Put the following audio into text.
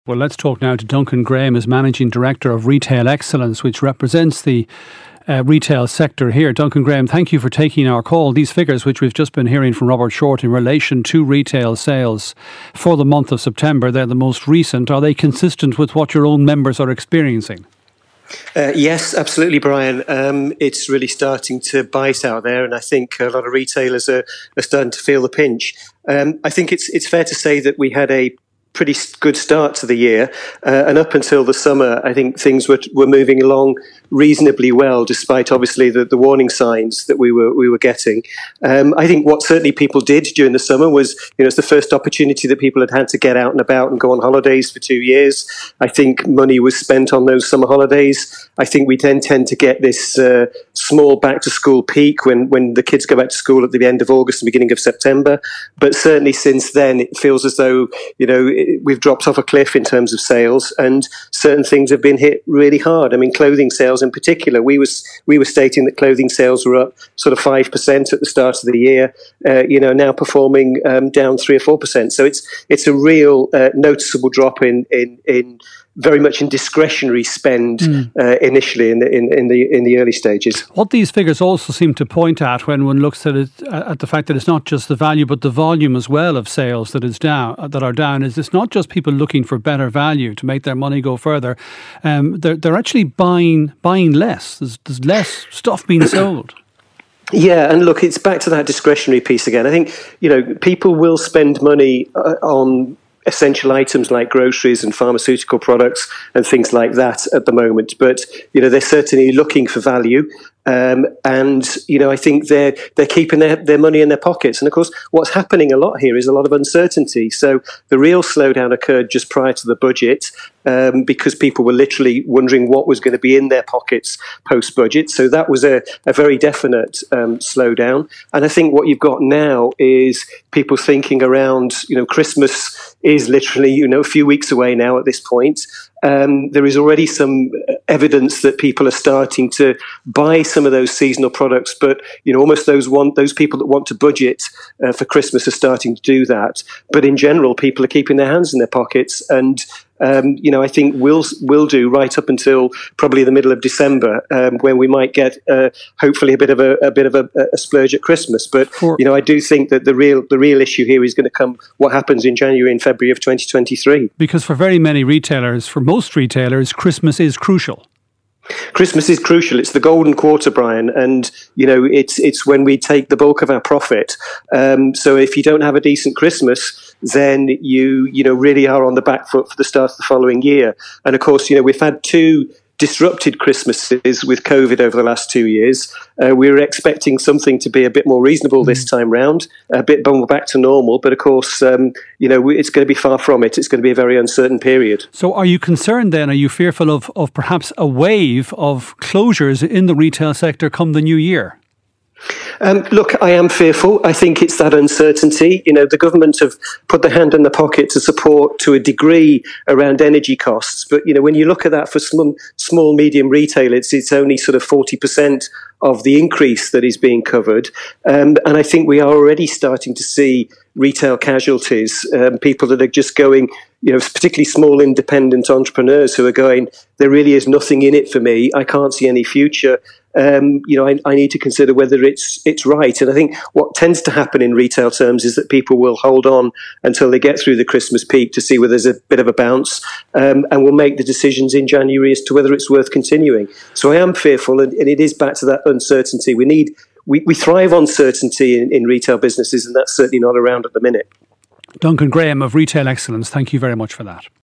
Well, let's talk now to Duncan Graham, as Managing Director of Retail Excellence, which represents the retail sector here. Duncan Graham, thank you for taking our call. These figures, which we've just been hearing from Robert Short in relation to retail sales for the month of September, they're the most recent. Are they consistent with what your own members are experiencing? Yes, absolutely, Brian. It's really starting to bite out there, and I think a lot of retailers are starting to feel the pinch. I think it's fair to say that we had a pretty good start to the year, and up until the summer, I think things were moving along reasonably well, despite obviously the warning signs that we were getting. I think what certainly people did during the summer was, it's the first opportunity that people had to get out and about and go on holidays for 2 years. I think money was spent on those summer holidays. I think we then tend to get this small back to school peak when the kids go back to school at the end of August and beginning of September. But certainly since then, it feels as though, we've dropped off a cliff in terms of sales, and certain things have been hit really hard. I mean, clothing sales in particular, we were stating that clothing sales were up sort of 5% at the start of the year, now performing down 3 or 4%. So it's a real noticeable drop in very much in discretionary spend initially in the early stages. What these figures also seem to point at, when one looks at it, at the fact that it's not just the value but the volume as well of sales that are down, is it's not just people looking for better value to make their money go further. They're actually buying less. There's less stuff being sold. Yeah, and look, it's back to that discretionary piece again. I think, people will spend money on essential items like groceries and pharmaceutical products and things like that at the moment. But, they're certainly looking for value. And I think they're keeping their money in their pockets. And of course, what's happening a lot here is a lot of uncertainty. So the real slowdown occurred just prior to the budget, because people were literally wondering what was going to be in their pockets post-budget. So that was a very definite slowdown. And I think what you've got now is people thinking around, Christmas is literally, a few weeks away now at this point. There is already some evidence that people are starting to buy some of those seasonal products, but almost those people that want to budget for Christmas are starting to do that. But in general, people are keeping their hands in their pockets, and I think we'll do right up until probably the middle of December, when we might get hopefully a bit of a splurge at Christmas. But I do think that the real issue here is going to come what happens in January and February of 2023. Because for very many retailers, for most retailers, Christmas is crucial. Christmas is crucial. It's the golden quarter, Brian, and it's when we take the bulk of our profit. So if you don't have a decent Christmas, then you really are on the back foot for the start of the following year. And of course, we've had 2 disrupted Christmases with COVID over the last 2 years. We were expecting something to be a bit more reasonable this time round, a bit more back to normal. But of course, it's going to be far from it. It's going to be a very uncertain period. So are you concerned then? Are you fearful of perhaps a wave of closures in the retail sector come the new year? Look, I am fearful. I think it's that uncertainty. The government have put their hand in the pocket to support to a degree around energy costs. But, when you look at that for small, medium retail, it's only sort of 40% of the increase that is being covered. And I think we are already starting to see retail casualties, people that are just going, particularly small independent entrepreneurs who are going, there really is nothing in it for me. I can't see any future. I need to consider whether it's right. And I think what tends to happen in retail terms is that people will hold on until they get through the Christmas peak to see whether there's a bit of a bounce, and will make the decisions in January as to whether it's worth continuing. So I am fearful, and it is back to that uncertainty. We thrive on certainty in retail businesses, and that's certainly not around at the minute. Duncan Graham of Retail Excellence, thank you very much for that.